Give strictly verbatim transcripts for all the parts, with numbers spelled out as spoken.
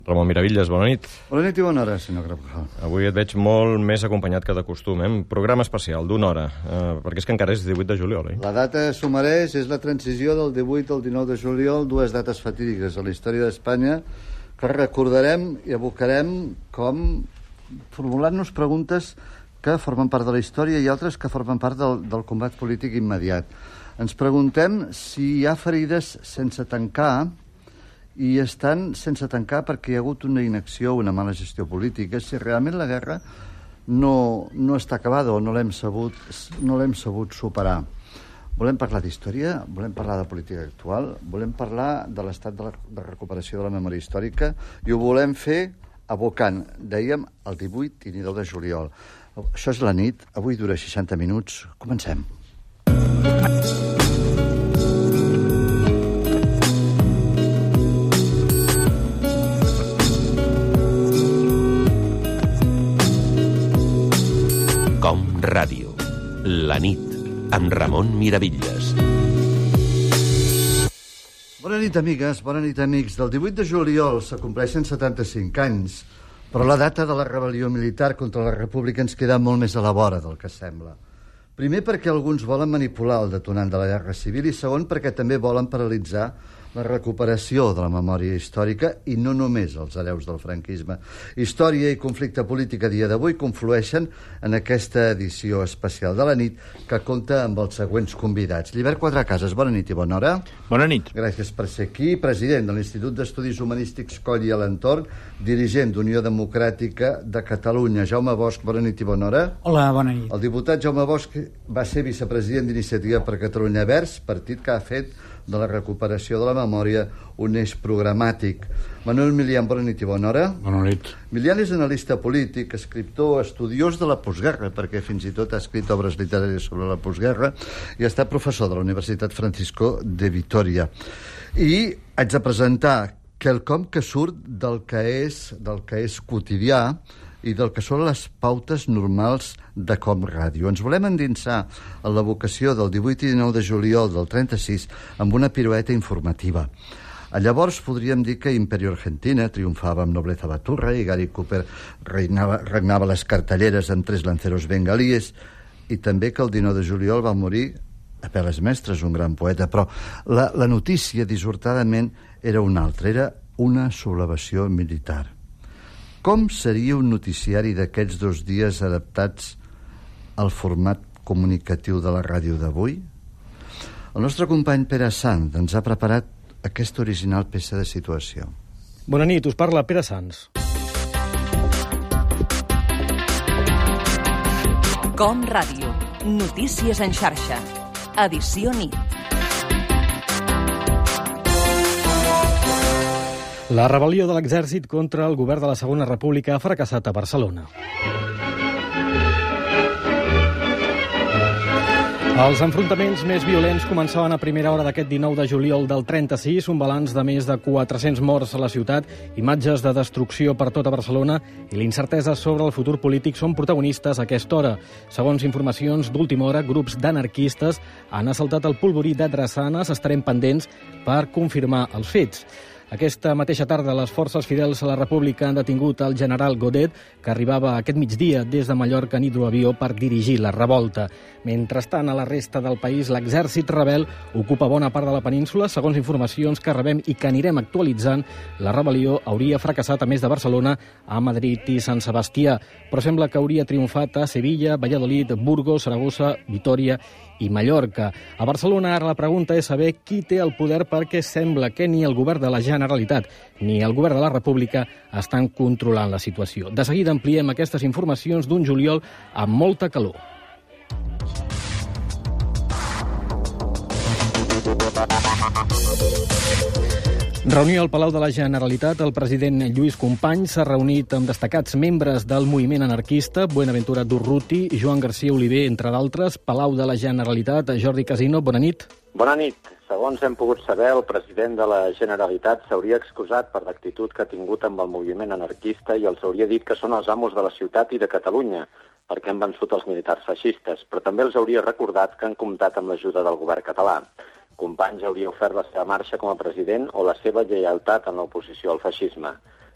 Ramon Miravilles, bona nit. Bona nit i bona hora, senyor Carvajal. Avui et veig molt més acompanyat que de costum, eh? Un programa especial d'una hora, eh, perquè és que encara és divuit de juliol, eh? La data s'ho mereix, és la transició del divuit al dinou de juliol, dues dates fatídiques a la història d'Espanya, que recordarem i abocarem com formulant-nos preguntes que formen part de la història i altres que formen part del, del combat polític immediat. Ens preguntem si hi ha ferides sense tancar i estan sense tancar perquè hi ha hagut una inacció, una mala gestió política, si realment la guerra no, no està acabada o no l'hem sabut, no l'hem sabut superar. Volem parlar d'història, volem parlar de política actual, volem parlar de l'estat de, la, de recuperació de la memòria històrica i ho volem fer abocant, dèiem, el divuit i dinou de juliol. Això és la nit, avui dura seixanta minuts. Comencem. Com Ràdio. La nit, amb Ramon Miravilles. Bona nit, amigues, bona nit, amics. Del divuit de juliol s'acompleixen setanta-cinc anys, però la data de la rebel·lió militar contra la República ens queda molt més a la vora del que sembla. Primer perquè alguns volen manipular el detonant de la guerra civil i segon perquè també volen paralitzar la recuperació de la memòria històrica i no només els hereus del franquisme. Història i conflicte polític a dia d'avui conflueixen en aquesta edició especial de la nit que compta amb els següents convidats. Llibert Quadrecases, bona nit i bona hora. Bona nit. Gràcies per ser aquí. President de l'Institut d'Estudis Humanístics Coll i a l'entorn, dirigent d'Unió Democràtica de Catalunya. Jaume Bosch, bona nit i bona hora. Hola, bona nit. El diputat Jaume Bosch va ser vicepresident d'Iniciativa per Catalunya Verds, partit que ha fet de la recuperació de la memòria un eix programàtic. Manuel Milian, bona nit i bona hora. Bona nit. Milian és analista polític, escriptor, estudiós de la postguerra, perquè fins i tot ha escrit obres literàries sobre la postguerra i ha estat professor de la Universitat Francisco de Vitoria. I haig de presentar quelcom que surt del que és, del que és quotidià i del que són les pautes normals de Com Ràdio. Ens volem endinsar en la vocació del divuit i dinou de juliol del trenta-sis amb una pirueta informativa. Llavors podríem dir que Imperio Argentina triomfava amb nobleza baturra i Gary Cooper regnava, regnava les cartelleres amb tres lanceros bengalíes i també que el dinou de juliol va morir Apel·les Mestres, un gran poeta, però la, la notícia dissortadament era una altra, era una sublevació militar. Com seria un noticiari d'aquests dos dies adaptats al format comunicatiu de la ràdio d'avui? El nostre company Pere Sant ens ha preparat aquesta original peça de situació. Bona nit, us parla Pere Sans. Com Ràdio. Notícies en xarxa. Edició nit. La rebel·lió de l'exèrcit contra el govern de la Segona República ha fracassat a Barcelona. Els enfrontaments més violents començaven a primera hora d'aquest dinou de juliol del trenta-sis, un balanç de més de quatre-cents morts a la ciutat, imatges de destrucció per tota Barcelona i l'incertesa sobre el futur polític són protagonistes a aquesta hora. Segons informacions d'última hora, grups d'anarquistes han assaltat el polvorí de Drassanes. Estarem pendents per confirmar els fets. Aquesta mateixa tarda, les forces fidels a la República han detingut el general Godet, que arribava aquest migdia des de Mallorca en hidroavió per dirigir la revolta. Mentrestant, a la resta del país, l'exèrcit rebel ocupa bona part de la península. Segons informacions que rebem i que anirem actualitzant, la rebel·lió hauria fracassat a més de Barcelona, a Madrid i Sant Sebastià, però sembla que hauria triomfat a Sevilla, Valladolid, Burgos, Saragossa, Vitòria i Mallorca. A Barcelona ara la pregunta és saber qui té el poder, perquè sembla que ni el govern de la Generalitat ni el govern de la República estan controlant la situació. De seguida ampliem aquestes informacions d'un juliol amb molta calor. Reunió al Palau de la Generalitat. El president Lluís Companys s'ha reunit amb destacats membres del moviment anarquista, Buenaventura Durruti, Joan García Oliver, entre d'altres. Palau de la Generalitat, Jordi Casino, bona nit. Bona nit. Segons hem pogut saber, el president de la Generalitat s'hauria excusat per l'actitud que ha tingut amb el moviment anarquista i els hauria dit que són els amos de la ciutat i de Catalunya, perquè han vençut els militars feixistes, però també els hauria recordat que han comptat amb l'ajuda del govern català. Companys hauria ofert la seva marxa com a president o la seva lleialtat en l'oposició al feixisme.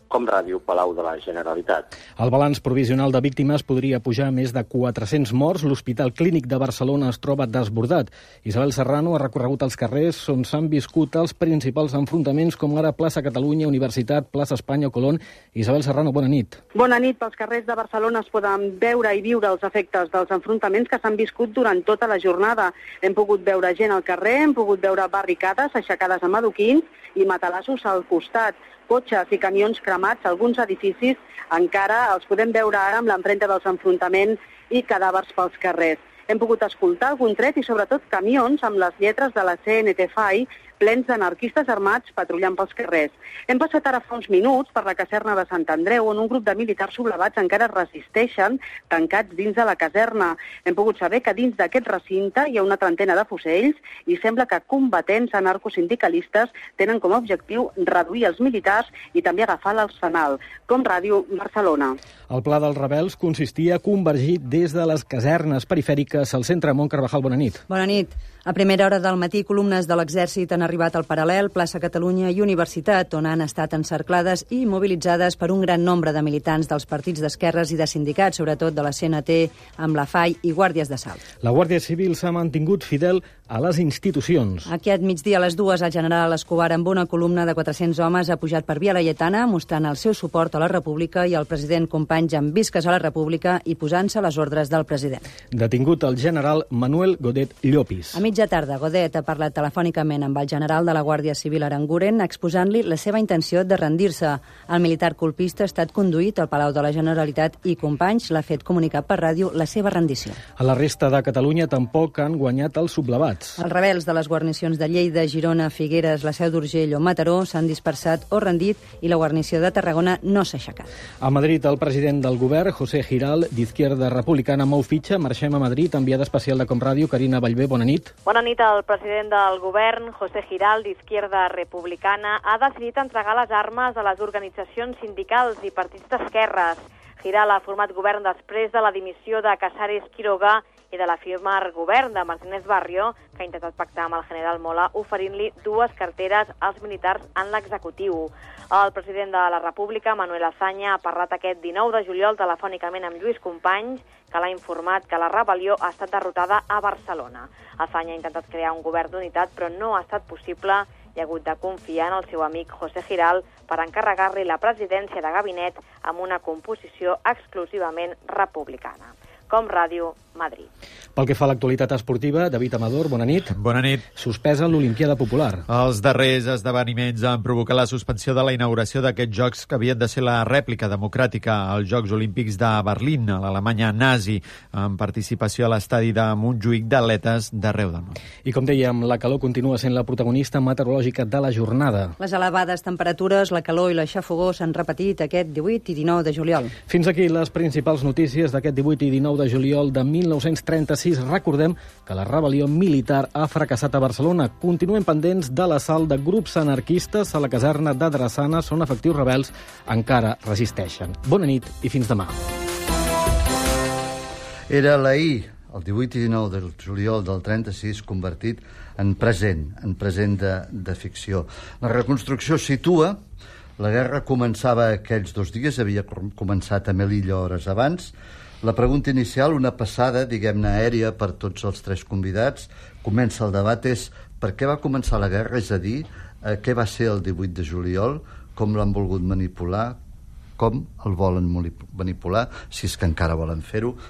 Com Ràdio, Palau de la Generalitat. El balanç provisional de víctimes podria pujar a més de quatre-cents morts. L'Hospital Clínic de Barcelona es troba desbordat. Isabel Serrano ha recorregut els carrers on s'han viscut els principals enfrontaments, com ara plaça Catalunya, Universitat, plaça Espanya o Colón. Isabel Serrano, bona nit. Bona nit. Pels carrers de Barcelona es poden veure i viure els efectes dels enfrontaments que s'han viscut durant tota la jornada. Hem pogut veure gent al carrer, hem pogut veure barricades aixecades amb adoquins i matalassos al costat. Cotxes i camions cremats, alguns edificis encara els podem veure ara amb l'empremta dels enfrontaments i cadàvers pels carrers. Hem pogut escoltar algun tret i sobretot camions amb les lletres de la C N T F A I plens d'anarquistes armats patrullant pels carrers. Hem passat ara fa uns minuts per la caserna de Sant Andreu, on un grup de militars sublevats encara resisteixen tancats dins de la caserna. Hem pogut saber que dins d'aquest recinte hi ha una trentena de fusells i sembla que combatents anarcosindicalistes tenen com a objectiu reduir els militars i també agafar l'arsenal. Com Ràdio, Barcelona. El pla dels rebels consistia a convergir des de les casernes perifèriques al centre. Mont Carvajal, bona nit. Bona nit. A primera hora del matí, columnes de l'exèrcit han arribat al Paral·lel, plaça Catalunya i Universitat, on han estat encerclades i mobilitzades per un gran nombre de militants dels partits d'esquerres i de sindicats, sobretot de la C N T, amb la F A I i guàrdies d'assalt. La Guàrdia Civil s'ha mantingut fidel a les institucions. Aquest migdia a les dues, el general Escobar, amb una columna de quatre-cents homes, ha pujat per Via Laietana, mostrant el seu suport a la República i el president Companys amb visques a la República i posant-se a les ordres del president. Detingut el general Manuel Godet Llopis. A mitja tarda, Godet ha parlat telefònicament amb el general de la Guàrdia Civil Aranguren, exposant-li la seva intenció de rendir-se. El militar colpista ha estat conduït al Palau de la Generalitat i Companys l'ha fet comunicar per ràdio la seva rendició. A la resta de Catalunya tampoc han guanyat els sublevats. Els rebels de les guarnicions de Lleida, Girona, Figueres, la Seu d'Urgell o Mataró s'han dispersat o rendit i la guarnició de Tarragona no s'ha aixecat. A Madrid, el president del govern, José Giral, d'Izquierda Republicana, mou fitxa. Marxem a Madrid, enviada especial de Com Ràdio, Carina Vallvé, bona nit. Bona nit. El president del govern, José Giral, d'Izquierda Republicana, ha decidit entregar les armes a les organitzacions sindicals i partits d'esquerres. Giral ha format govern després de la dimissió de Casares Quiroga i de la firma govern de Martínez Barrio, que ha intentat pactar amb el general Mola, oferint-li dues carteres als militars en l'executiu. El president de la República, Manuel Azaña, ha parlat aquest dinou de juliol telefònicament amb Lluís Companys, que l'ha informat que la rebel·lió ha estat derrotada a Barcelona. Azaña ha intentat crear un govern d'unitat, però no ha estat possible i ha hagut de confiar en el seu amic José Giral per encarregar-li la presidència de gabinet amb una composició exclusivament republicana. Com Ràdio, Madrid. Pel que fa a l'actualitat esportiva, David Amador, bona nit. Bona nit. Suspesa l'Olimpiada Popular. Els darrers esdeveniments han provocat la suspensió de la inauguració d'aquests Jocs que havien de ser la rèplica democràtica als Jocs Olímpics de Berlín, a l'Alemanya nazi, amb participació a l'estadi de Montjuïc d'atletes d'arreu del món. I com dèiem, la calor continua sent la protagonista meteorològica de la jornada. Les elevades temperatures, la calor i la xafogor s'han repetit aquest divuit i dinou de juliol. Fins aquí les principals notícies d'aquest divuit i dinou de juliol de mil nou-cents trenta-sis. Recordem que la rebel·lió militar ha fracassat a Barcelona. Continuem pendents de l'assalt de grups anarquistes a la caserna de Drassanes, on efectius rebels encara resisteixen. Bona nit i fins demà. Era l'ahir, el divuit i dinou de juliol del trenta-sis, convertit en present, en present de, de ficció. La reconstrucció situa. La guerra començava aquells dos dies, havia començat a Melilla hores abans. La pregunta inicial, una passada, diguem-ne, aèria per tots els tres convidats. Comença el debat, és per què va començar la guerra, és a dir, eh, què va ser el divuit de juliol, com l'han volgut manipular, com el volen manipular, si és que encara volen fer-ho.